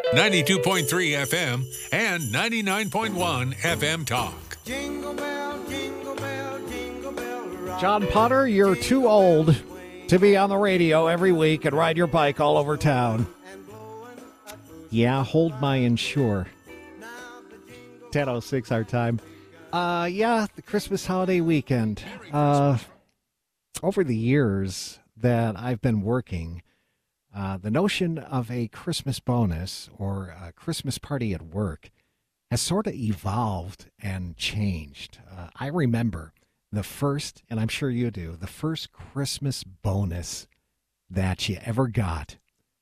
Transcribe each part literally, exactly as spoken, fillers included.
ninety-two point three F M and ninety-nine point one F M Talk. Jingle bell, jingle bell, jingle bell rock. John Potter, you're too old to be on the radio every week and ride your bike all over town. Yeah, hold my insure. ten oh six our time. Uh, yeah, the Christmas holiday weekend. Uh, over the years that I've been working, uh, the notion of a Christmas bonus or a Christmas party at work has sort of evolved and changed. Uh, I remember the first, and I'm sure you do, the first Christmas bonus that you ever got.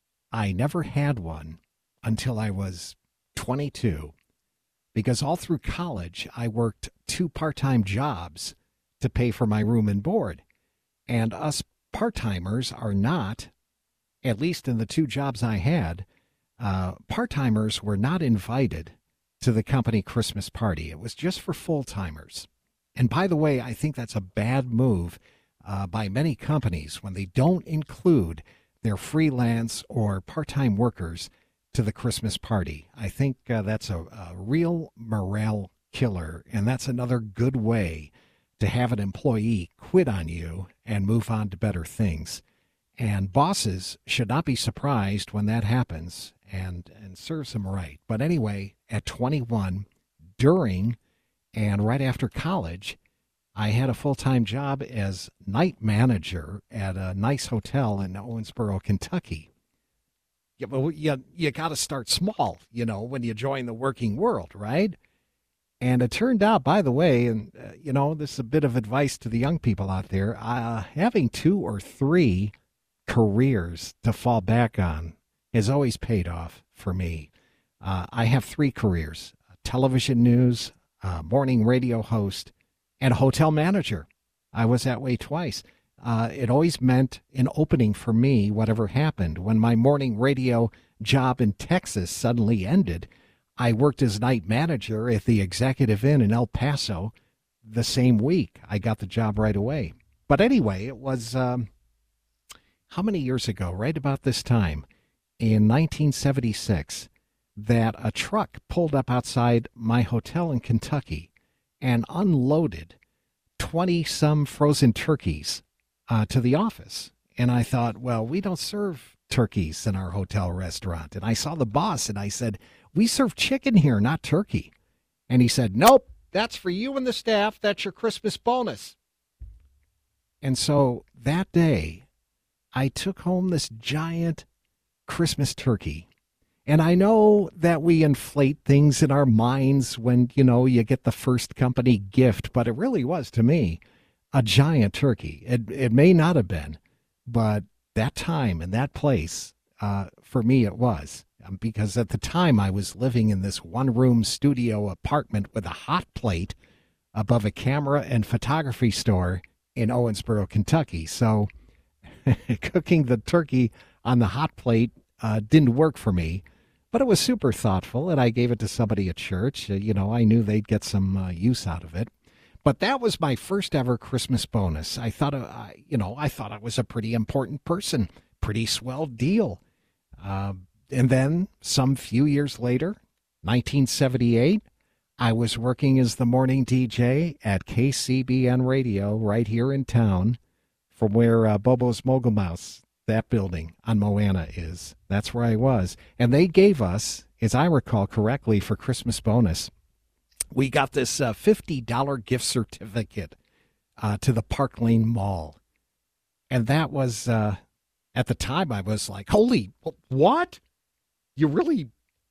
I never had one until I was twenty-two, because all through college I worked two part-time jobs to pay for my room and board. And us part-timers are not, at least in the two jobs I had, uh, part-timers were not invited to the company Christmas party. It was just for full-timers. And by the way, I think that's a bad move uh, by many companies when they don't include their freelance or part-time workers to the Christmas party. I think uh, that's a, a real morale killer, and that's another good way to have an employee quit on you and move on to better things. And bosses should not be surprised when that happens, and, and serves them right. But anyway, at twenty-one, during and right after college, I had a full-time job as night manager at a nice hotel in Owensboro, Kentucky. Yeah, but you, you got to start small, you know, when you join the working world, right? And it turned out, by the way, and, uh, you know, this is a bit of advice to the young people out there, uh, having two or three careers to fall back on has always paid off for me. Uh, I have three careers: television news, uh, morning radio host, and a hotel manager. I was that way twice. Uh, it always meant an opening for me, whatever happened. When my morning radio job in Texas suddenly ended, I worked as night manager at the Executive Inn in El Paso the same week. I got the job right away. But anyway, it was, um, how many years ago, right about this time, in nineteen seventy-six, that a truck pulled up outside my hotel in Kentucky and unloaded twenty-some frozen turkeys uh, to the office. And I thought, well, we don't serve turkeys in our hotel restaurant. And I saw the boss and I said, we serve chicken here, not turkey. And he said, nope, that's for you and the staff. That's your Christmas bonus. And so that day, I took home this giant Christmas turkey. And I know that we inflate things in our minds when, you know, you get the first company gift, but it really was, to me, a giant turkey. It it may not have been, but that time and that place, uh, for me, it was. Um, because at the time I was living in this one-room studio apartment with a hot plate above a camera and photography store in Owensboro, Kentucky. So cooking the turkey on the hot plate uh, didn't work for me. But it was super thoughtful, and I gave it to somebody at church. Uh, you know, I knew they'd get some uh, use out of it. But that was my first ever Christmas bonus. I thought, uh, you know, I thought I was a pretty important person. Pretty swell deal. Uh, and then some few years later, nineteen seventy-eight, I was working as the morning D J at K C B N Radio right here in town, from where uh, Bobo's Mogul Mouse, that building on Moana, is. That's where I was. And they gave us, as I recall correctly, for Christmas bonus, we got this uh, fifty dollars gift certificate uh, to the Park Lane Mall. And that was, uh, at the time, I was like, holy, what? You really,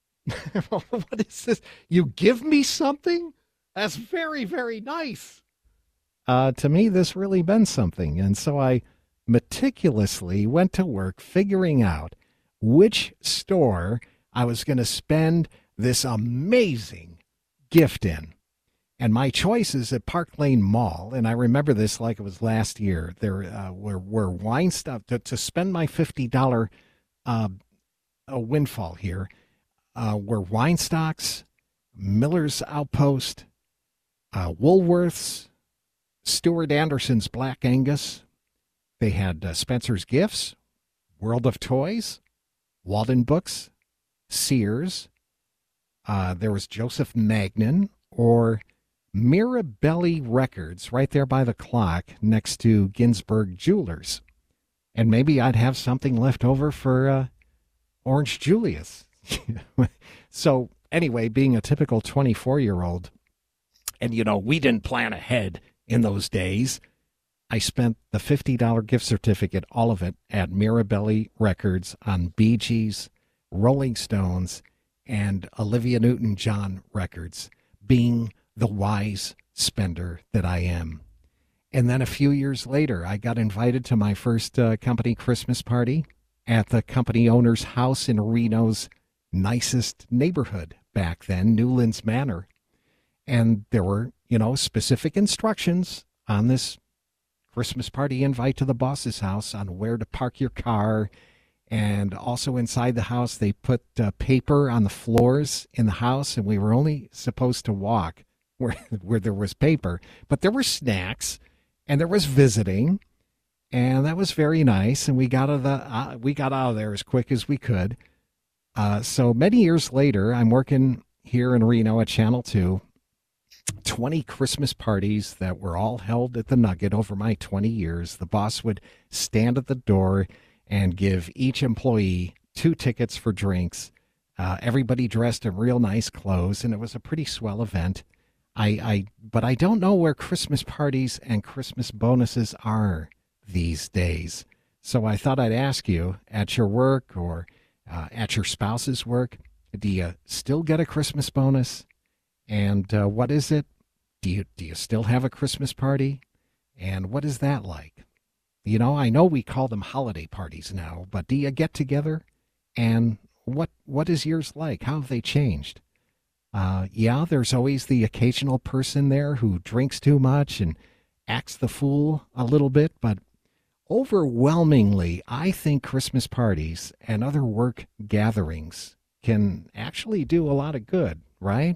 what is this? You give me something? That's very, very nice. Uh, to me, this really meant something. And so I meticulously went to work figuring out which store I was going to spend this amazing gift in. And my choices at Park Lane Mall, and I remember this like it was last year, there uh, were, were wine stuff to, to spend my fifty dollars uh, a windfall here, uh, were Wine Stocks, Miller's Outpost, uh, Woolworths, Stuart Anderson's Black Angus. They had uh, Spencer's Gifts, World of Toys, Walden Books, Sears, uh, there was Joseph Magnin, or Mirabelli Records right there by the clock next to Ginsburg Jewelers. And maybe I'd have something left over for uh, Orange Julius. So anyway, being a typical twenty-four-year-old, and, you know, we didn't plan ahead in those days, I spent the fifty dollars gift certificate, all of it, at Mirabelli Records on Bee Gees, Rolling Stones, and Olivia Newton-John records, being the wise spender that I am. And then a few years later, I got invited to my first uh, company Christmas party at the company owner's house in Reno's nicest neighborhood back then, Newlands Manor. And there were, you know, specific instructions on this Christmas party invite to the boss's house on where to park your car. And also inside the house, they put uh, paper on the floors in the house, and we were only supposed to walk where, where there was paper. But there were snacks, and there was visiting, and that was very nice. And we got out of the uh, we got out of there as quick as we could. Uh, so many years later, I'm working here in Reno at Channel two. twenty Christmas parties that were all held at the Nugget over my twenty years. The boss would stand at the door and give each employee two tickets for drinks. Uh, everybody dressed in real nice clothes, and it was a pretty swell event. I, I, but I don't know where Christmas parties and Christmas bonuses are these days. So I thought I'd ask you, at your work or uh, at your spouse's work, do you still get a Christmas bonus? And uh, what is it? Do you do you still have a Christmas party? And what is that like? You know, I know we call them holiday parties now, but do you get together? And what what is yours like? How have they changed? Uh, yeah, there's always the occasional person there who drinks too much and acts the fool a little bit, but overwhelmingly, I think Christmas parties and other work gatherings can actually do a lot of good, right?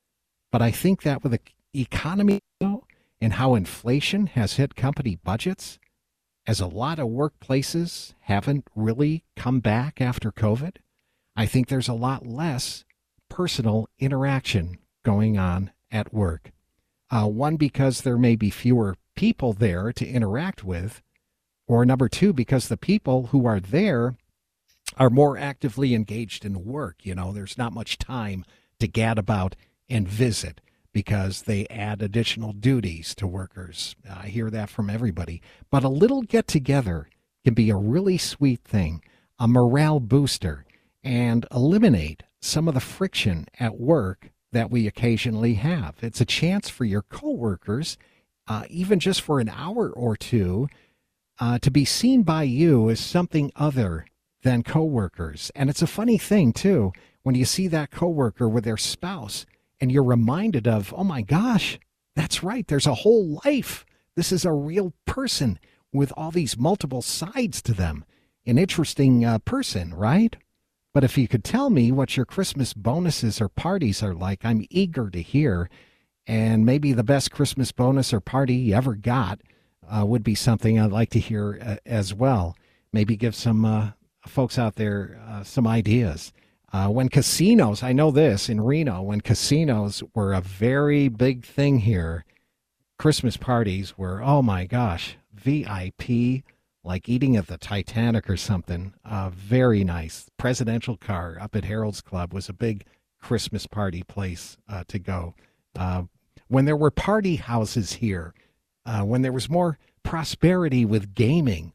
But I think that with the economy and how inflation has hit company budgets, as a lot of workplaces haven't really come back after COVID, I think there's a lot less personal interaction going on at work. Uh, one, because there may be fewer people there to interact with, or number two, because the people who are there are more actively engaged in work. You know, there's not much time to gad about and visit, because they add additional duties to workers. I hear that from everybody. But a little get-together can be a really sweet thing, a morale booster, and eliminate some of the friction at work that we occasionally have. It's a chance for your coworkers, uh, even just for an hour or two, uh, to be seen by you as something other than coworkers. And it's a funny thing, too, when you see that coworker with their spouse, and you're reminded of, oh my gosh, that's right, there's a whole life. This is a real person with all these multiple sides to them. An interesting uh, person, right? But if you could tell me what your Christmas bonuses or parties are like, I'm eager to hear. And maybe the best Christmas bonus or party you ever got uh, would be something I'd like to hear uh, as well. Maybe give some uh, folks out there uh, some ideas. Uh, when casinos, I know this, in Reno, when casinos were a very big thing here, Christmas parties were, oh my gosh, V I P, like eating at the Titanic or something. Uh, very nice. Presidential car up at Harold's Club was a big Christmas party place uh, to go. Uh, when there were party houses here, uh, when there was more prosperity with gaming,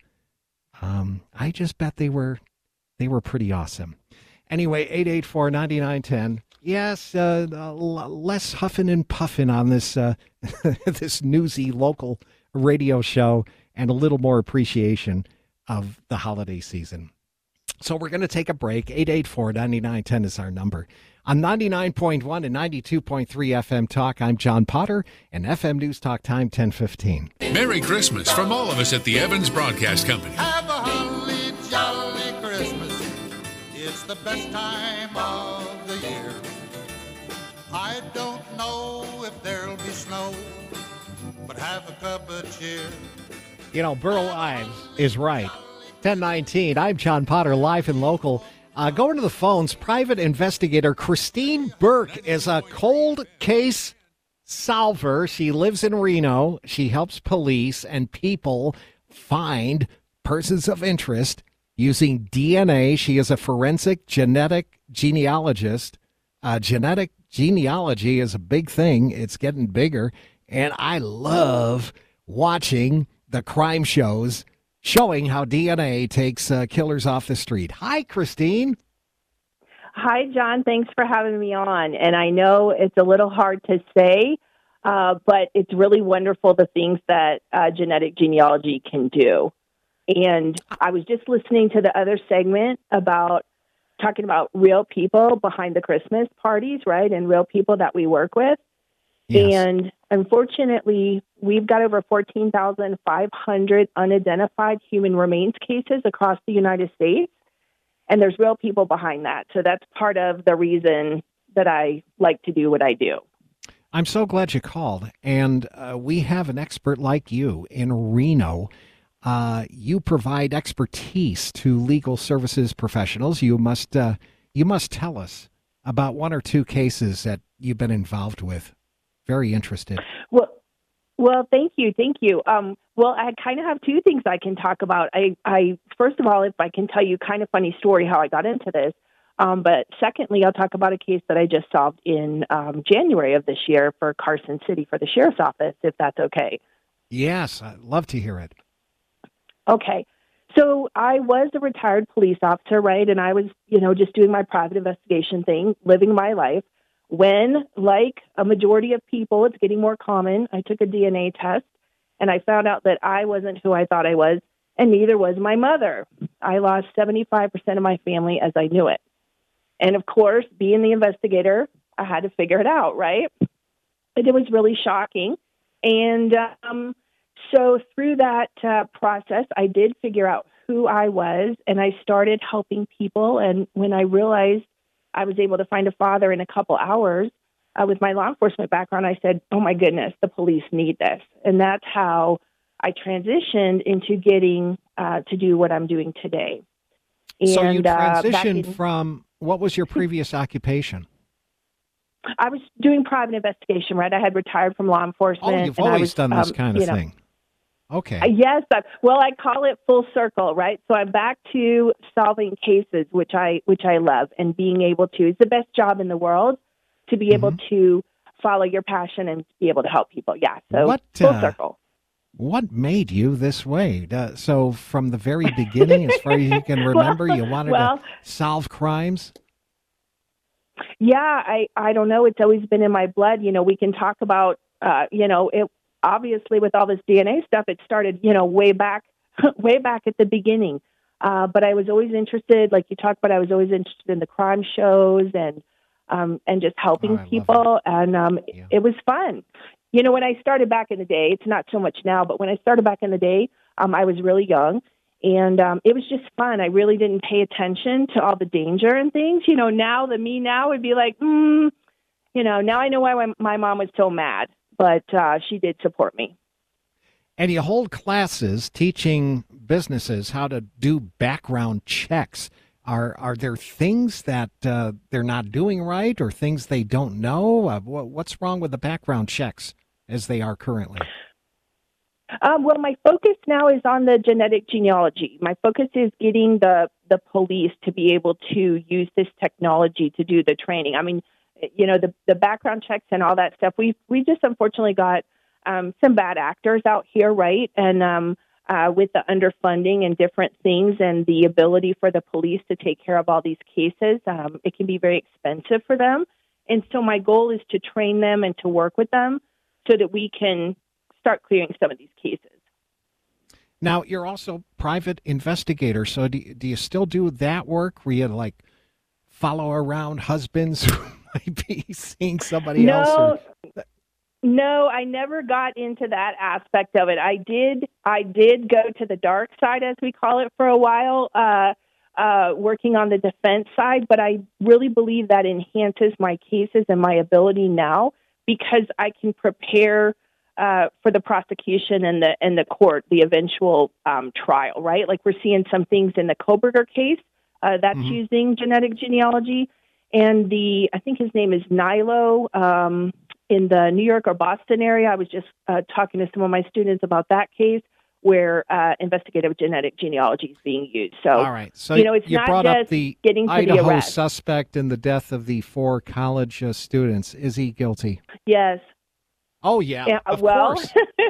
um, I just bet they were they were pretty awesome. Anyway, eight eight four, nine nine one zero. Yes, uh, less huffing and puffing on this uh, this newsy local radio show, and a little more appreciation of the holiday season. So we're going to take a break. eight eight four, nine nine one zero is our number. On ninety-nine point one and ninety-two point three F M Talk, I'm John Potter, and F M News Talk Time ten fifteen. Merry Christmas from all of us at the Evans Broadcast Company. Have a holly jolly Christmas. It's the best time of the year. I don't know if there'll be snow, but have a cup of cheer. You know, Burl Ives is right. ten nineteen, I'm John Potter, live and local Uh, going to the phones, private investigator Christine Burke is a cold case solver. She lives in Reno. She helps police and people find persons of interest using D N A. She is a forensic genetic genealogist. Uh, genetic genealogy is a big thing. It's getting bigger. And I love watching the crime shows showing how D N A takes uh, killers off the street. Hi, Christine. Hi, John. Thanks for having me on. And I know it's a little hard to say, uh, but it's really wonderful the things that uh, genetic genealogy can do. And I was just listening to the other segment about talking about real people behind the Christmas parties, right? And real people that we work with. Yes. And unfortunately, we've got over fourteen thousand five hundred unidentified human remains cases across the United States. And there's real people behind that. So that's part of the reason that I like to do what I do. I'm so glad you called. And uh, we have an expert like you in Reno. Uh, you provide expertise to legal services professionals. You must uh, you must tell us about one or two cases that you've been involved with. Very interested. Well, well, thank you, thank you. Um, well, I kind of have two things I can talk about. I, I first of all, if I can tell you kind of funny story how I got into this. Um, but secondly, I'll talk about a case that I just solved in um, January of this year for Carson City for the sheriff's office, if that's okay. Yes, I'd love to hear it. Okay. So I was a retired police officer, right? And I was, you know, just doing my private investigation thing, living my life. When, like a majority of people, it's getting more common, I took a D N A test, and I found out that I wasn't who I thought I was, and neither was my mother. I lost seventy-five percent of my family as I knew it. And, of course, being the investigator, I had to figure it out, right? But it was really shocking. And um, so through that uh, process, I did figure out who I was, and I started helping people. And when I realized I was able to find a father in a couple hours uh, with my law enforcement background, I said, oh, my goodness, the police need this. And that's how I transitioned into getting uh, to do what I'm doing today. And, so you transitioned uh, in, from, what was your previous occupation? I was doing private investigation, right? I had retired from law enforcement. Oh, you've and always I was, done this um, kind of you know, thing. Okay. Uh, yes. Uh, well, I call it full circle, right? So I'm back to solving cases, which I which I love, and being able to. It's the best job in the world to be able mm-hmm. to follow your passion and be able to help people. Yeah. So what, full uh, circle. What made you this way? Uh, so from the very beginning, as far as you can remember, well, you wanted well, to solve crimes? Yeah, I, I don't know. It's always been in my blood. You know, we can talk about, uh, you know, it obviously with all this D N A stuff, it started, you know, way back, way back at the beginning. Uh, but I was always interested, like you talked about, I was always interested in the crime shows and um, and just helping oh, people. And um, yeah. it, it was fun. You know, when I started back in the day, it's not so much now, but when I started back in the day, um, I was really young. And um, it was just fun. I really didn't pay attention to all the danger and things. You know, now the me now would be like, mm, you know, now I know why my, my mom was so mad, but uh, she did support me. And you hold classes teaching businesses how to do background checks. Are are there things that uh, they're not doing right or things they don't know? Uh, what's wrong with the background checks as they are currently? Um, well, my focus now is on the genetic genealogy. My focus is getting the, the police to be able to use this technology to do the training. I mean, you know, the, the background checks and all that stuff, we we just unfortunately got um, some bad actors out here, right? And um, uh, with the underfunding and different things and the ability for the police to take care of all these cases, um, it can be very expensive for them. And so my goal is to train them and to work with them so that we can start clearing some of these cases. Now, you're also private investigator, so do, do you still do that work where you, like, follow around husbands who might be seeing somebody no, else? Or... No, I never got into that aspect of it. I did I did go to the dark side, as we call it, for a while, uh, uh, working on the defense side, but I really believe that enhances my cases and my ability now because I can prepare Uh, for the prosecution and the and the court, the eventual um, trial, right? Like we're seeing some things in the Kohberger case Uh, that's Mhm. using genetic genealogy. And the, I think his name is Nilo, um, in the New York or Boston area. I was just uh, talking to some of my students about that case where uh, investigative genetic genealogy is being used. So, All right. So you know, it's you not brought just up the getting to the Idaho arrest. suspect in the death of the four college uh, students. Is he guilty? Yes. Oh, yeah, Yeah, of well, course.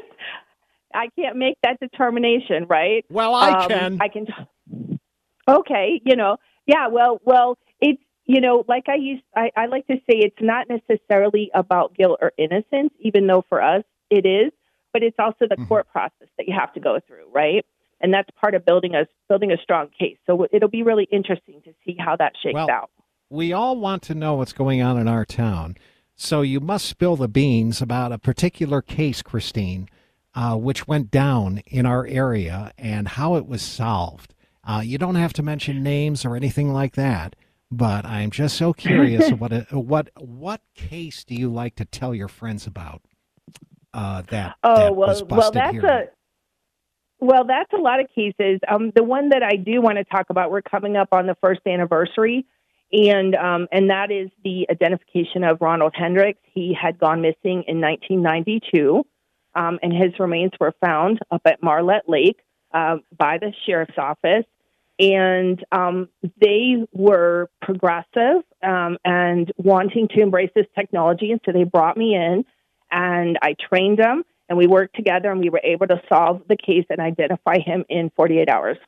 I can't make that determination, right? Well, I Um, can. I can. Okay, you know, yeah. Well, well, it's you know, like I used, I, I like to say, it's not necessarily about guilt or innocence, even though for us it is, but it's also the Mhm. court process that you have to go through, right? And that's part of building a building a strong case. So it'll be really interesting to see how that shakes Well, out. We all want to know what's going on in our town. So you must spill the beans about a particular case, Christine, uh, which went down in our area and how it was solved. Uh, you don't have to mention names or anything like that, but I'm just so curious what a, what what case do you like to tell your friends about? Uh, that Oh that well, was well, busted that's here. a well, that's a lot of cases. Um, the one that I do want to talk about, we're coming up on the first anniversary, and um, and that is the identification of Ronald Hendricks. He had gone missing in nineteen ninety-two, um, and his remains were found up at Marlette Lake uh, by the sheriff's office. And um, they were progressive um, and wanting to embrace this technology, and so they brought me in, and I trained them, and we worked together, and we were able to solve the case and identify him in forty-eight hours.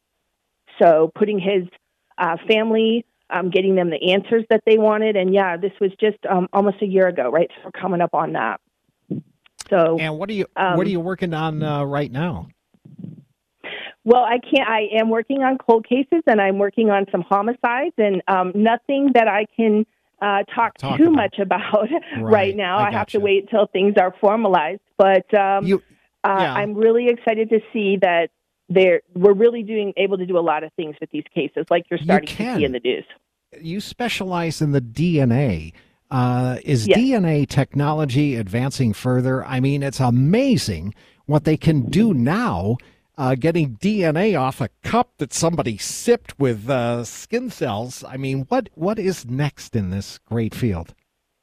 So putting his uh, family, um, getting them the answers that they wanted, and yeah, this was just um, almost a year ago, right? So we're coming up on that. So, And what are you um, what are you working on uh, right now? well, I can't. I am working on cold cases, and I'm working on some homicides, and um, nothing that I can uh, talk, Talk too about. much about right, Right, now. I I, have gotcha. to wait till things are formalized. But um, You uh, yeah. I'm really excited to see that they're we're really doing able to do a lot of things with these cases, like you're You starting to can. see in the news. you specialize in the D N A. Uh, is Yes. D N A technology advancing further? I mean, it's amazing what they can do now, uh, getting D N A off a cup that somebody sipped with uh, skin cells. I mean, what what is next in this great field?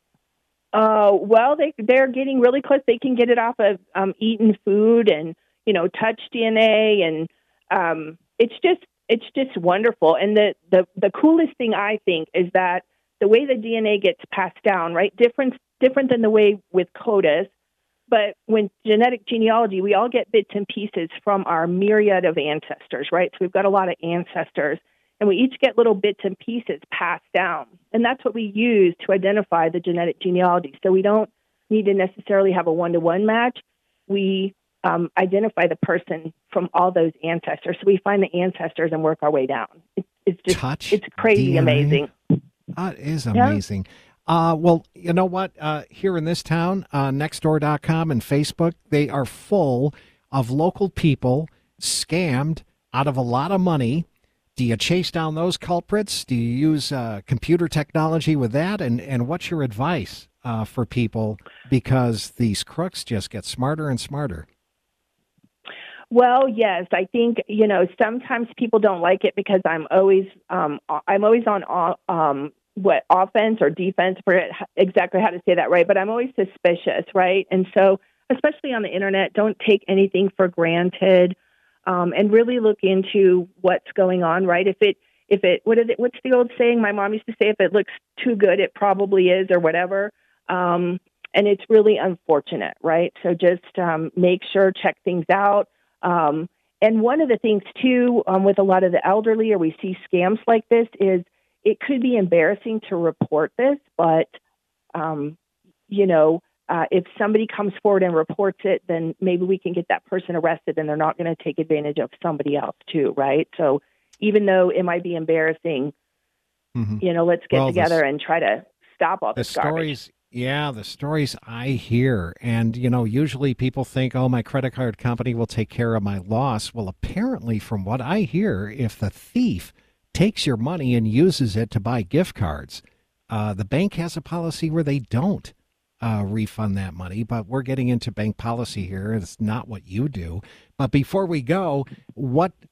Uh, well, they they're getting really close. They can get it off of um, eaten food and you know touch D N A, and um, it's just it's just wonderful. And the, the the coolest thing I think is that the way the D N A gets passed down, right? Different different than the way with CODIS, but when genetic genealogy, we all get bits and pieces from our myriad of ancestors, right? So we've got a lot of ancestors. And we each get little bits and pieces passed down. And that's what we use to identify the genetic genealogy. So we don't need to necessarily have a one-to-one match. We um, identify the person from all those ancestors. So we find the ancestors and work our way down. It's, it's just, Touch it's crazy D N A? amazing. That is Yeah. amazing. Uh, well, you know what? Uh, here in this town, uh, nextdoor dot com and Facebook, they are full of local people scammed out of a lot of money. Do you chase down those culprits? Do you use uh, computer technology with that? And, and what's your advice uh, for people? Because these crooks just get smarter and smarter. Well, yes, I think, you know, sometimes people don't like it because I'm always, um, I'm always on, um, what offense or defense, I forget exactly how to say that right, but I'm always suspicious, right? And so, especially on the internet, don't take anything for granted, um, and really look into what's going on, right? If it, if it, what is it, what's the old saying? My mom used to say, if it looks too good, it probably is, or whatever. Um, and it's really unfortunate, right? So just um, make sure, check things out. Um, and one of the things, too, um, with a lot of the elderly, or we see scams like this, is it could be embarrassing to report this, but, um, you know, uh, if somebody comes forward and reports it, then maybe we can get that person arrested and they're not going to take advantage of somebody else, too, right? So even though it might be embarrassing, Mm-hmm. you know, let's get Well, together this- and try to stop all The this garbage. stories, yeah, the stories I hear. And, you know, usually people think, oh, my credit card company will take care of my loss. Well, apparently, from what I hear, if the thief takes your money and uses it to buy gift cards, uh, the bank has a policy where they don't uh, refund that money. But we're getting into bank policy here. It's not what you do. But before we go, what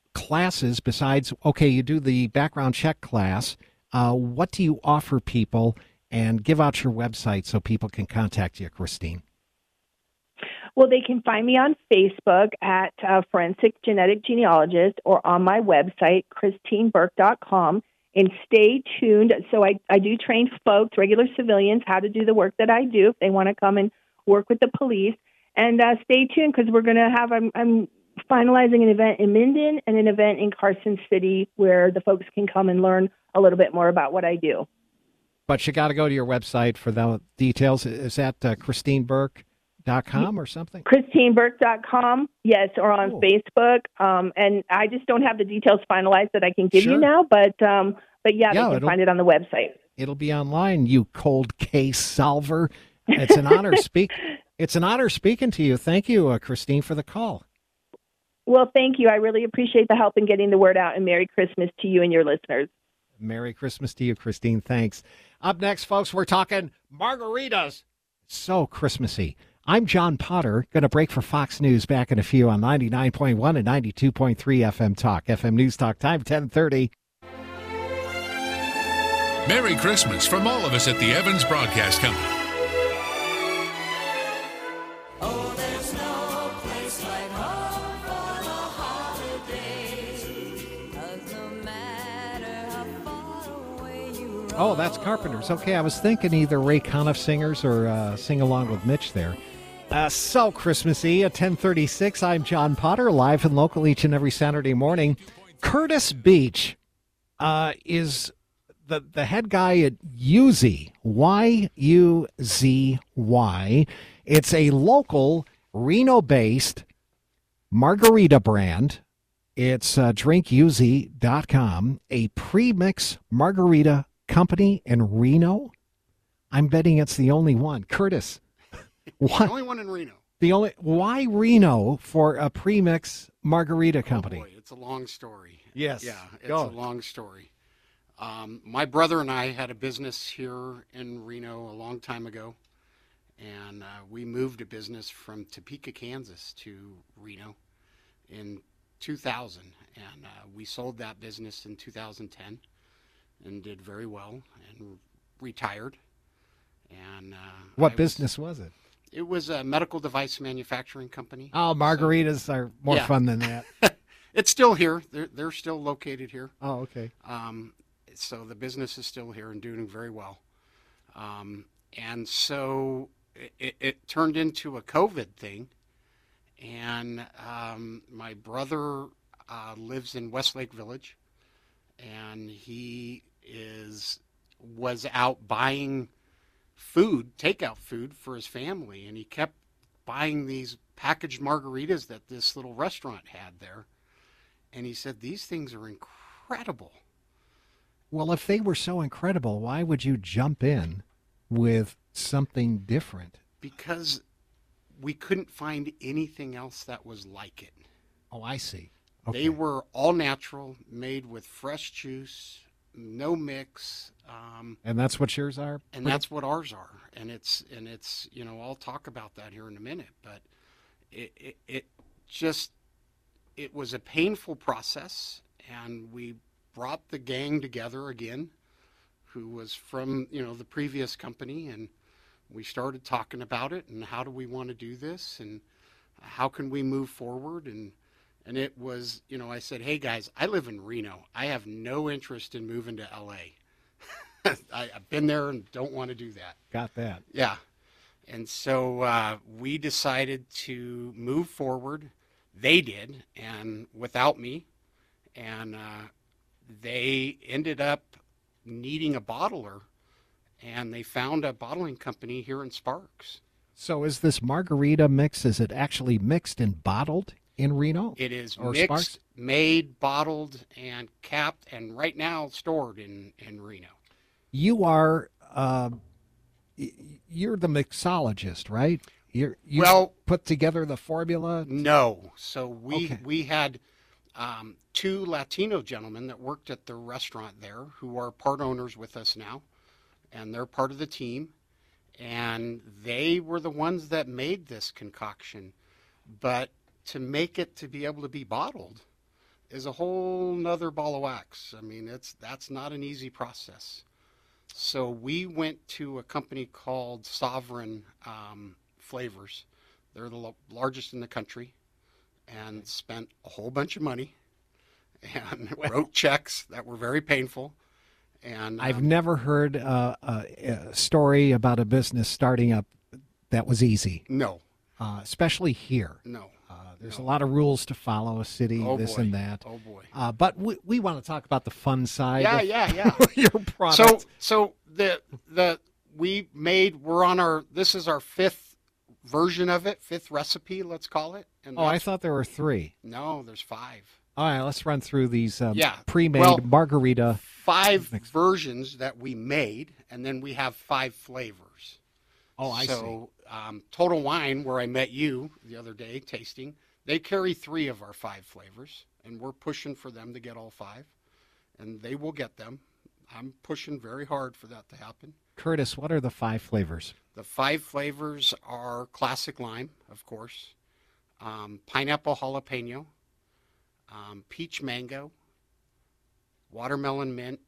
classes besides, okay, you do the background check class. Uh, what do you offer people? And give out your website so people can contact you, Christine. Well, they can find me on Facebook at uh, Forensic Genetic Genealogist or on my website, Christine Burke dot com. And stay tuned. So I, I do train folks, regular civilians, how to do the work that I do if they want to come and work with the police. And uh, stay tuned because we're going to have, I'm, I'm finalizing an event in Minden and an event in Carson City where the folks can come and learn a little bit more about what I do. But you got to go to your website for the details. Is that uh, Christine Burke dot com or something? Christine Burke dot com, yes, or on cool. Facebook. Um, and I just don't have the details finalized that I can give sure. you now, but um, but yeah, yeah they can find it on the website. It'll be online, you cold case solver. It's an honor speak. It's an honor speaking to you. Thank you, uh, Christine, for the call. Well, thank you. I really appreciate the help in getting the word out, and Merry Christmas to you and your listeners. Merry Christmas to you, Christine. Thanks. Up next, folks, we're talking margaritas. So Christmassy. I'm John Potter, going to break for Fox News back in a few on ninety-nine point one and ninety-two point three F M Talk. F M News Talk time, ten thirty. Merry Christmas from all of us at the Evans Broadcast Company. Oh, there's no place like home for the holidays, 'cause no matter how far away you roam. Oh, that's Carpenters. Okay, I was thinking either Ray Conniff singers or uh, Sing Along with Mitch there. Uh, so Christmassy at ten thirty-six. I'm John Potter, live and local each and every Saturday morning. Curtis Beach uh, is the, the head guy at Yuzy, Y U Z Y. It's a local Reno-based margarita brand. It's uh, drink yuzy dot com, a pre-mix margarita company in Reno. I'm betting it's the only one. Curtis, what? The only one in Reno. The only why Reno for a premix margarita company? Oh boy, it's a long story. Yes, Yeah, it's go. a long story. Um, my brother and I had a business here in Reno a long time ago, and uh, we moved a business from Topeka, Kansas to Reno in two thousand, and uh, we sold that business in two thousand ten and did very well and retired. And uh, What I business was it? Was, it was a medical device manufacturing company. Oh, margaritas so, are more yeah. fun than that. It's still here. They're, they're still located here. Oh, okay. Um, so the business is still here and doing very well. Um, and so it, it turned into a COVID thing. And um, my brother uh, lives in Westlake Village, and he is was out buying food, takeout food for his family, and he kept buying these packaged margaritas that this little restaurant had there. And he said, these things are incredible. Well, if they were so incredible, why would you jump in with something different? Because we couldn't find anything else that was like it. Oh, I see. Okay. They were all natural, made with fresh juice, no mix. Um, and that's what yours are? and that's what ours are. And it's, and it's, you know, I'll talk about that here in a minute, but it, it, it just, it was a painful process, and we brought the gang together again, who was from, you know, the previous company, and we started talking about it and how do we want to do this and how can we move forward. And, and it was, you know, I said, hey guys, I live in Reno. I have no interest in moving to L A. I, I've been there and don't want to do that. Got that. Yeah. And so uh, we decided to move forward. They did, and without me. And uh, they ended up needing a bottler, and they found a bottling company here in Sparks. So is this margarita mix, is it actually mixed and bottled in Reno? It is Or mixed, Sparks? made, bottled, and capped, and right now stored in, in Reno. You are, uh, y- you're the mixologist, right? You're, you Well- put together the formula? No. So we Okay. we had um, two Latino gentlemen that worked at the restaurant there who are part owners with us now, and they're part of the team. And they were the ones that made this concoction. But to make it to be able to be bottled, is a whole nother ball of wax. I mean, it's that's not an easy process. So we went to a company called Sovereign um, Flavors. They're the lo- largest in the country, and spent a whole bunch of money and wrote checks that were very painful. And I've um, never heard uh, a, a story about a business starting up that was easy, no, uh, especially here. no. Uh, there's No. a lot of rules to follow, a city, Oh, this boy. and that. Oh boy. Uh, but we, we want to talk about the fun side Yeah, of yeah, yeah. your product. So so the the we made we're on our this is our fifth version of it, fifth recipe, let's call it. And oh, I that's- thought there were three. no, there's five. All right, let's run through these um, Yeah, pre-made well- margarita. Five Mixed. versions that we made, and then we have five flavors. Oh, I see. so, um, Total Wine, where I met you the other day tasting, they carry three of our five flavors, and we're pushing for them to get all five, and they will get them. I'm pushing very hard for that to happen. Curtis, what are the five flavors? The five flavors are classic lime, of course, um, pineapple jalapeno, um, peach mango, watermelon mint,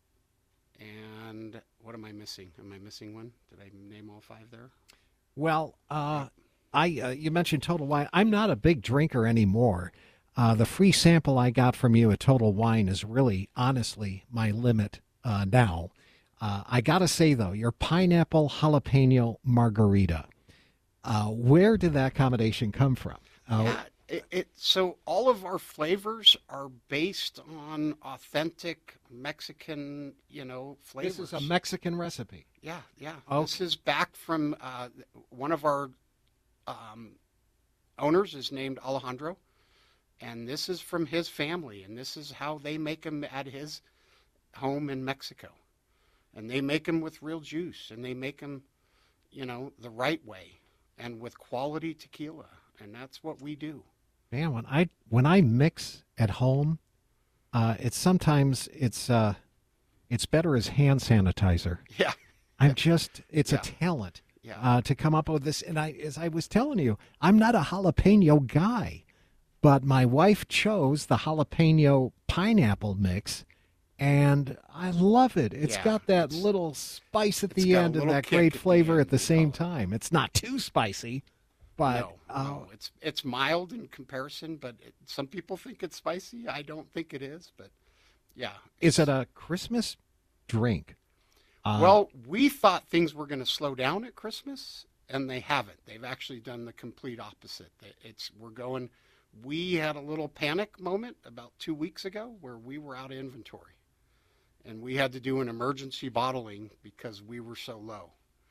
and what am I missing? Am I missing one? Did I name all five there? Well, uh, I uh, you mentioned Total Wine. I'm not a big drinker anymore. Uh, the free sample I got from you at Total Wine is really, honestly, my limit uh, now. Uh, I got to say, though, your pineapple jalapeno margarita, uh, where did that combination come from? Uh, Yeah, it, it so all of our flavors are based on authentic Mexican, you know, flavors. This is a Mexican recipe. Yeah, yeah. Okay. This is back from uh, one of our um, owners is named Alejandro, and this is from his family, and this is how they make them at his home in Mexico. And they make them with real juice, and they make them, you know, the right way, and with quality tequila, and that's what we do. Man, when I when I mix at home, uh, it's sometimes it's uh, it's better as hand sanitizer. Yeah, I'm just it's Yeah. a talent yeah. uh, to come up with this. And I, as I was telling you, I'm not a jalapeno guy, but my wife chose the jalapeno pineapple mix, and I love it. It's Yeah, got that it's- little spice at it's the got a end and little that kick great at the flavor end. at the same Oh. time. It's not too spicy, but no, uh, no, it's it's mild in comparison, but it, some people think it's spicy. I don't think it is, but yeah. is it a Christmas drink? Uh, Well, we thought things were going to slow down at Christmas, and they haven't. They've actually done the complete opposite. They- It's we're going. We had a little panic moment about two weeks ago where we were out of inventory, and we had to do an emergency bottling because we were so low,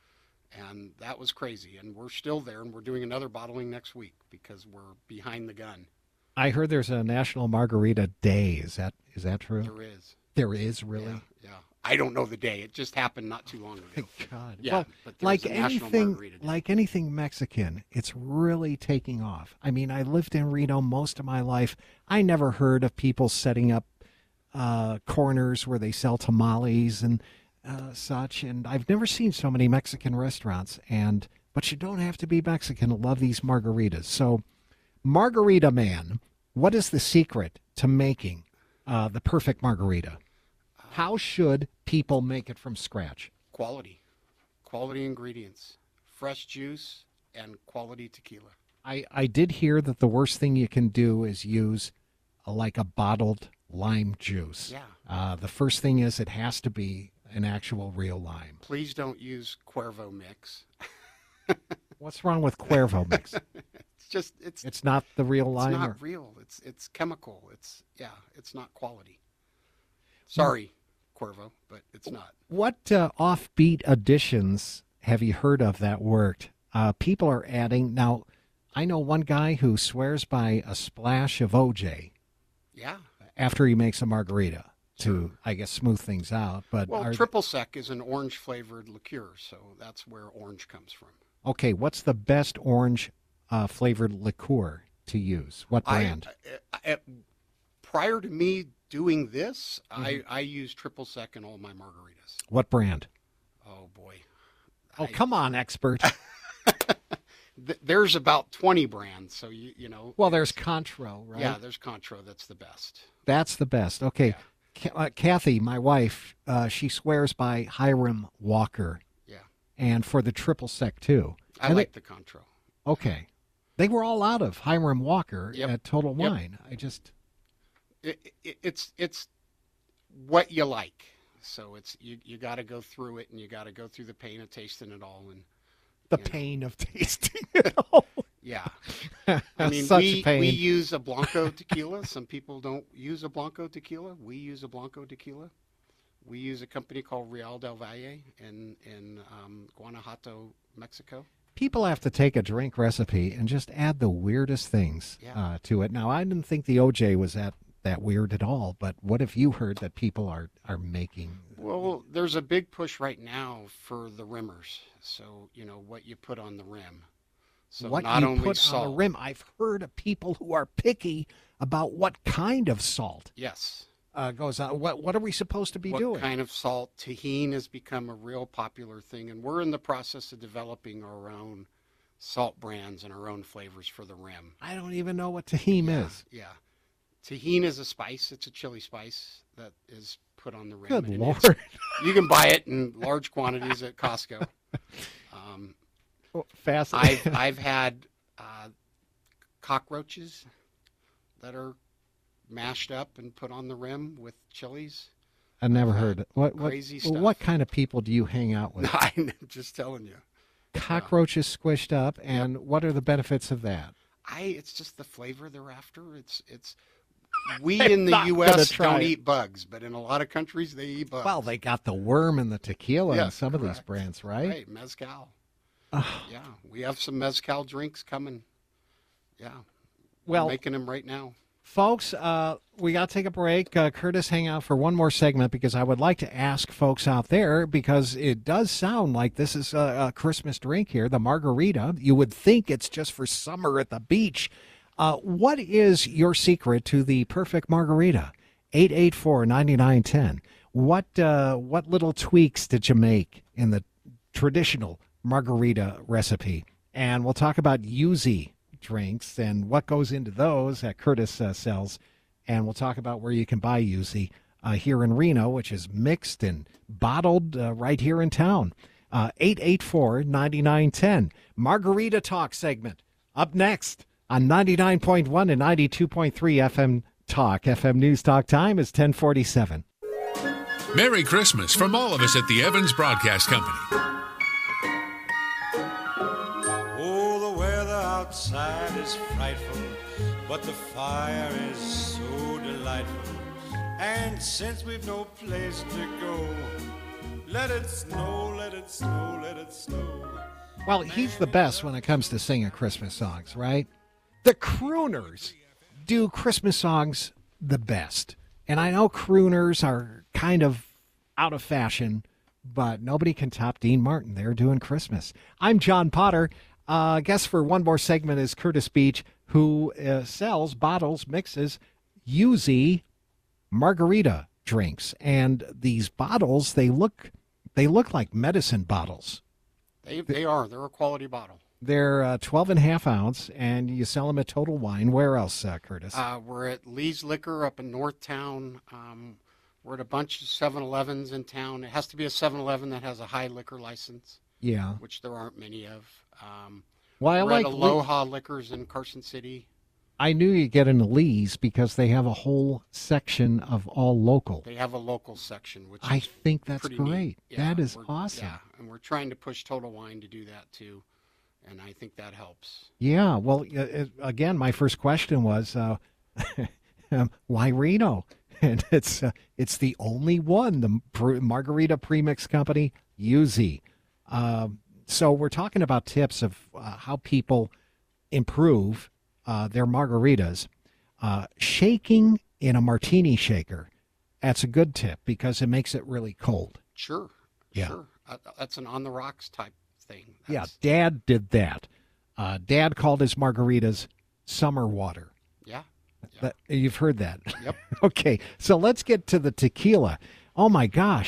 and that was crazy. And we're still there, and we're doing another bottling next week because we're behind the gun. I heard there's a National Margarita Day. Is that is that true? There is. There is really. Yeah, yeah. I don't know the day. It just happened not too long ago. Thank God. Yeah, well, but there's like a National anything, Margarita Day. like anything Mexican, it's really taking off. I mean, I lived in Reno most of my life. I never heard of people setting up uh, corners where they sell tamales and uh, such. And I've never seen so many Mexican restaurants. And but you don't have to be Mexican to love these margaritas. So, Margarita Man, what is the secret to making uh, the perfect margarita? How should people make it from scratch? Quality, quality ingredients, fresh juice, and quality tequila. I, I did hear that the worst thing you can do is use a, like a bottled lime juice. Yeah. Uh, the first thing is it has to be an actual real lime. Please don't use Cuervo mix. What's wrong with Cuervo mix? It's just it's it's It's not the real lime. not or- real. It's it's chemical. It's yeah. It's not quality. Sorry, Cuervo, but it's not. What uh, offbeat additions have you heard of that worked? Uh, people are adding now. I know one guy who swears by a splash of O J Yeah. after he makes a margarita to, I guess, smooth things out. But Well, are- triple sec is an orange flavored liqueur, so that's where orange comes from. okay, what's the best orange uh, flavored liqueur to use? What brand? I, I, I- prior to me doing this, Mm-hmm. I I use triple sec in all my margaritas. what brand? Oh boy. Oh, I- come on, expert. th- there's about twenty brands. So you you know. Well, there's Contro, right? Yeah, there's Contro. That's the best. That's the best. Okay. Ca- uh, Kathy, my wife, uh, she swears by Hiram Walker. Yeah. And for the triple sec too. I And like they- the Contro. Okay. They were all out of Hiram Walker Yep. at Total Yep. Wine. I just It, it, it's it's what you like. So it's you you got to go through it, and you got to go through the pain of tasting it all. And the you know. pain of tasting it all. Yeah. I mean, Such we, pain. we use a Blanco tequila. Some people don't use a Blanco tequila. We use a Blanco tequila. We use a company called Real del Valle in, in um, Guanajuato, Mexico. People have to take a drink recipe and just add the weirdest things Yeah. uh, to it. Now, I didn't think the O J was that, that weird at all, but what if you heard that people are, are making... Well, there's a big push right now for the rimmers. So, you know, what you put on the rim. So what not you only put salt. on the rim. I've heard of people who are picky about what kind of salt Yes. uh, goes on. What, what are we supposed to be what doing? kind of salt? Tahine has become a real popular thing, and we're in the process of developing our own salt brands and our own flavors for the rim. I don't even know what tahine Yeah, is. yeah. Tahine is a spice. It's a chili spice that is put on the rim. Good and Lord. it's- You can buy it in large quantities at Costco. Um, Fascinating. I've I've had uh, cockroaches that are mashed up and put on the rim with chilies. I've never heard it. What, what, crazy well, stuff. what kind of people do you hang out with? I'm just telling you. Cockroaches squished up, and what are the benefits of that? I it's just the flavor they're after. It's it's we in the not U gonna S try don't it. eat bugs, but in a lot of countries they eat bugs. Well, they got the worm and the tequila Yeah, in some of these correct. brands, right? Right, mezcal. Yeah, we have some mezcal drinks coming. Yeah, Well, we're making them right now. folks, uh, we got to take a break. Uh, Curtis, hang out for one more segment because I would like to ask folks out there, because it does sound like this is a, a Christmas drink here, the margarita. You would think it's just for summer at the beach. Uh, what is your secret to the perfect margarita? eight eight four, nine nine one zero. What, uh, what little tweaks did you make in the traditional margarita recipe? And we'll talk about Yuzu drinks and what goes into those that Curtis uh, sells. And we'll talk about where you can buy Yuzu uh, here in Reno, which is mixed and bottled uh, right here in town. Uh, eight eight four, nine nine one zero. Margarita Talk segment up next on ninety-nine point one and ninety-two point three F M Talk. F M News Talk time is ten forty-seven. Merry Christmas from all of us at the Evans Broadcast Company. Oh, the weather outside is frightful, but the fire is so delightful. And since we've no place to go, let it snow, let it snow, let it snow. Well, he's the best when it comes to singing Christmas songs, right? The crooners do Christmas songs the best. And I know crooners are kind of out of fashion, but nobody can top Dean Martin. They're doing Christmas. I'm John Potter. Uh, guest for one more segment is Curtis Beach, who uh, sells bottles, mixes, Yuzu margarita drinks. And these bottles, they look they look like medicine bottles. They they are. They're a quality bottle. They're uh, twelve and a half ounce, and you sell them at Total Wine. Where else, uh, Curtis? Uh, we're at Lee's Liquor up in Northtown. Um, we're at a bunch of seven elevens in town. It has to be a seven eleven that has a high liquor license, yeah. which there aren't many of. Um, Well, I we're like at Lee- Aloha Liquors in Carson City. I knew you'd get into Lee's because they have a whole section of all local. They have a local section, which I is think that's pretty great. neat. Yeah, that is we're- awesome. Yeah, and we're trying to push Total Wine to do that too, and I think that helps. Yeah. Well, uh, uh, again, my first question was, uh, um, why Reno? And it's uh, it's the only one, the Pr- Margarita Premix Company, Yuzu. Um, so we're talking about tips of uh, how people improve uh, their margaritas. Uh, shaking in a martini shaker, that's a good tip because it makes it really cold. Sure. Yeah. Sure. Uh, that's an on the rocks type thing. Yeah, That's- Dad did that. Uh, Dad called his margaritas summer water. Yeah. That, you've heard that. Yep. Okay, so let's get to the tequila. Oh my gosh,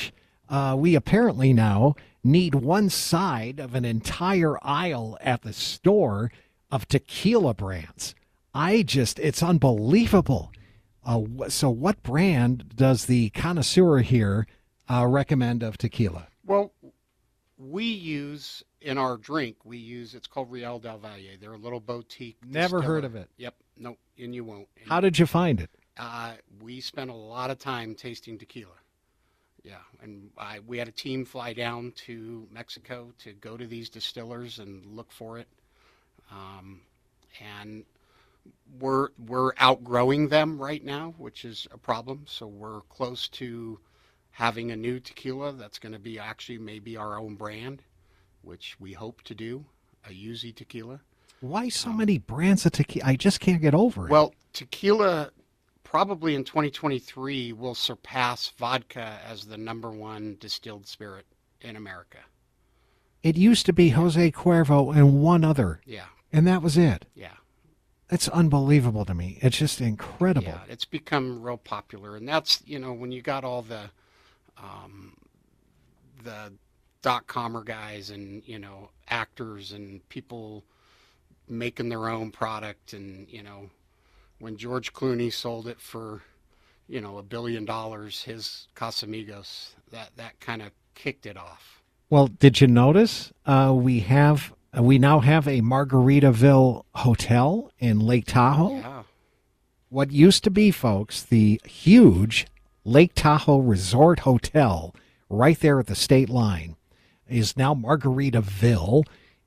uh, we apparently now need one side of an entire aisle at the store of tequila brands. I just, it's unbelievable. Uh, wh- so what brand does the connoisseur here uh, recommend of tequila? Well, we use in our drink, we use, it's called Real del Valle. They're a little boutique. Never heard distiller. of it. Yep. No, and you won't. And, How did you find it? Uh, we spent a lot of time tasting tequila. Yeah, and I, we had a team fly down to Mexico to go to these distillers and look for it. Um, and we're we're outgrowing them right now, which is a problem. So we're close to having a new tequila that's going to be actually maybe our own brand, which we hope to do, a Yuzi tequila. Why so many brands of tequila? I just can't get over it. Well, tequila probably in twenty twenty-three will surpass vodka as the number one distilled spirit in America. It used to be Jose Cuervo and one other, Yeah, and that was it. yeah. It's unbelievable to me. It's just incredible. Yeah, it's become real popular, and that's, you know, when you got all the um, the dot comer guys and, you know, actors and people making their own product, and, you know, when George Clooney sold it for, you know, a billion dollars, his Casamigos, that that kind of kicked it off. Well, did you notice uh, we have uh, we now have a Margaritaville hotel in Lake Tahoe? Yeah. What used to be, folks, the huge Lake Tahoe Resort Hotel right there at the state line is now Margaritaville,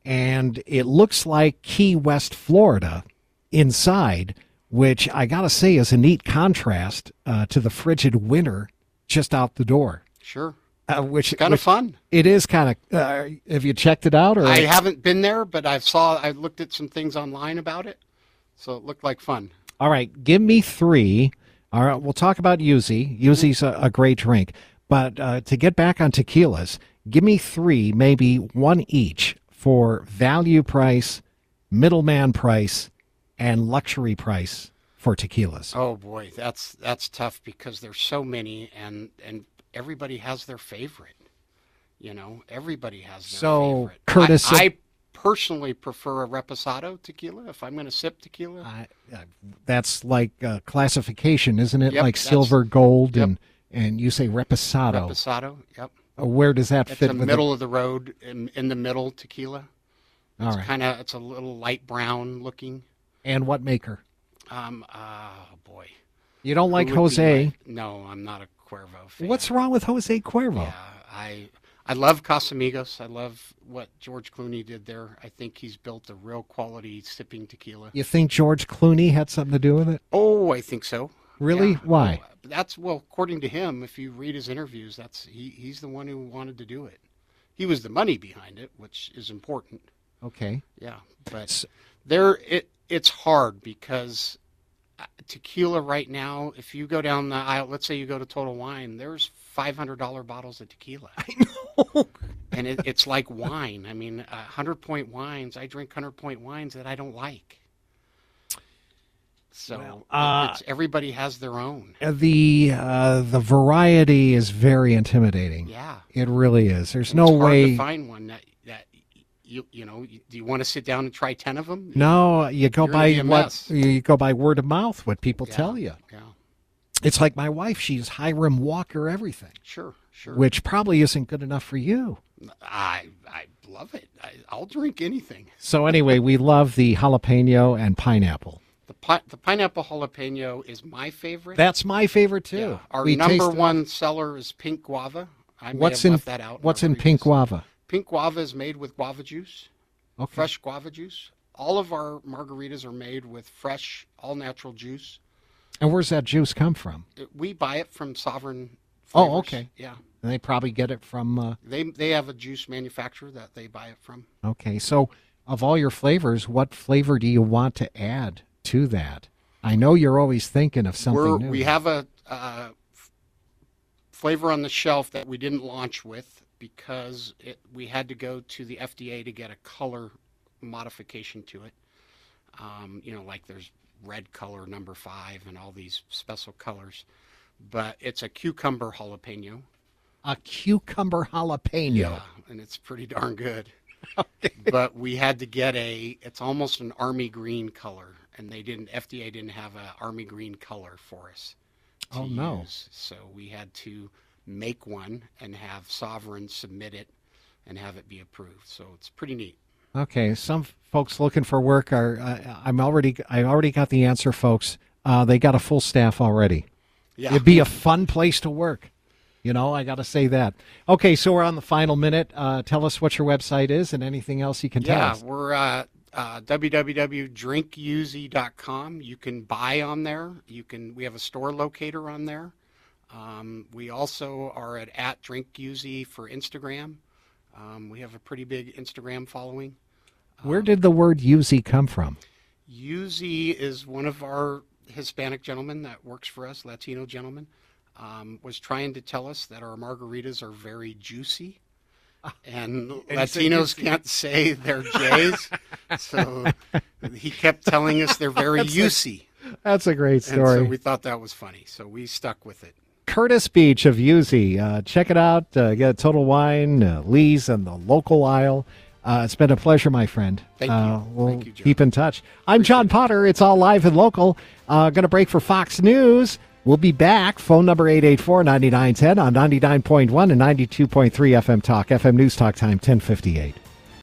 and it looks like Key West, Florida inside, which I got to say is a neat contrast uh, to the frigid winter just out the door. Sure. Uh, which Kind of which- fun. It is kind of. Uh, have you checked it out? Or I haven't been there, but I've saw I looked at some things online about it, so it looked like fun. All right, give me three. All right, we'll talk about Yuzi. Yuzi's a, a great drink, but uh, to get back on tequilas, give me three, maybe one each for value price, middleman price, and luxury price for tequilas. Oh boy, that's that's tough because there's so many, and and everybody has their favorite. You know, everybody has their So, favorite. Curtis, I, uh, I personally prefer a reposado tequila if I'm going to sip tequila. I, uh, that's like uh, classification, isn't it? Yep, like that's- silver, gold, yep. and and you say reposado. Reposado, yep. Uh, Where does that It's fit? a with middle of the road, in, in the middle tequila. The, all It's right. kind of it's a little light brown looking. And what maker? Um, oh boy. You don't Who like would be Jose? my- no, I'm not a Cuervo fan. What's wrong with Jose Cuervo? Yeah, I I love Casamigos. I love what George Clooney did there. I think he's built a real quality sipping tequila. You think George Clooney had something to do with it? Oh, I think so. Really? Yeah. Why? Oh, that's well, according to him, if you read his interviews, that's he, he's the one who wanted to do it. He was the money behind it, which is important. Okay. Yeah, but S- there it it's hard because uh, tequila right now, if you go down the aisle, let's say you go to Total Wine, there's five hundred dollar bottles of tequila. I know. And it, it's like wine. I mean, uh, hundred point wines. I drink hundred point wines that I don't like. So Well, it- uh, it's, everybody has their own. Uh, The uh, the variety is very intimidating. Yeah. It really is. There's And no it's hard way. to find one that that you you know. Do you want to sit down and try ten of them? No, you go You're gonna by be a what mess. you go by word of mouth. What people Yeah, tell you. Yeah. It's like my wife. She's Hiram Walker everything, Sure. Sure. which probably isn't good enough for you. I I love it. I, I'll drink anything. So anyway, we love the jalapeno and pineapple. The pi- the pineapple jalapeno is my favorite. That's my favorite too. Yeah. Our We number tasted- one seller is pink guava. I may What's have in left that out. What's our in pink reviews. guava? Pink guava is made with guava juice, Okay. fresh guava juice. All of our margaritas are made with fresh, all natural juice. And where's that juice come from? It- we buy it from Sovereign Oh, Flavors. okay. Yeah. And they probably get it from. Uh, They they have a juice manufacturer that they buy it from. okay, so of all your flavors, what flavor do you want to add to that? I know you're always thinking of something We're, new. we have a uh, f- flavor on the shelf that we didn't launch with because it, we had to go to the F D A to get a color modification to it. Um, you know, like there's red color number five and all these special colors. But it's a cucumber jalapeno. A cucumber jalapeno. Yeah, and it's pretty darn good. But we had to get a, it's almost an army green color, and they didn't, F D A didn't have an army green color for us to Oh, no. use. So we had to make one and have Sovereign submit it and have it be approved. So it's pretty neat. Okay, some folks looking for work are. Uh, I'm already. I already got the answer, folks. Uh, they got a full staff already. Yeah. It'd be a fun place to work. You know, I got to say that. Okay, so we're on the final minute. Uh, tell us what your website is and anything else you can tell Yeah, us. we're uh, uh, w w w dot drink u z dot com. You can buy on there. You can. We have a store locator on there. Um, we also are at, at DrinkUZ for Instagram. Um, we have a pretty big Instagram following. Where did the word U Z come from? U Z is one of our Hispanic gentlemen that works for us, Latino gentleman, um, was trying to tell us that our margaritas are very juicy. And Latinos can't say their J's. So he kept telling us they're very juicy. That's a great And story. so we thought that was funny. So we stuck with it. Curtis Beach of U Z. Uh, check it out. Uh, get Total Wine, uh, Lee's, and the local aisle. Uh, it's been a pleasure, my friend. Thank uh, you. We'll Thank you, John. keep in touch. I'm John Potter. It's all live and local. Uh, going to break for Fox News. We'll be back. Phone number eight eight four, nine nine one zero on ninety-nine point one and ninety-two point three F M Talk. F M News Talk time, ten fifty-eight.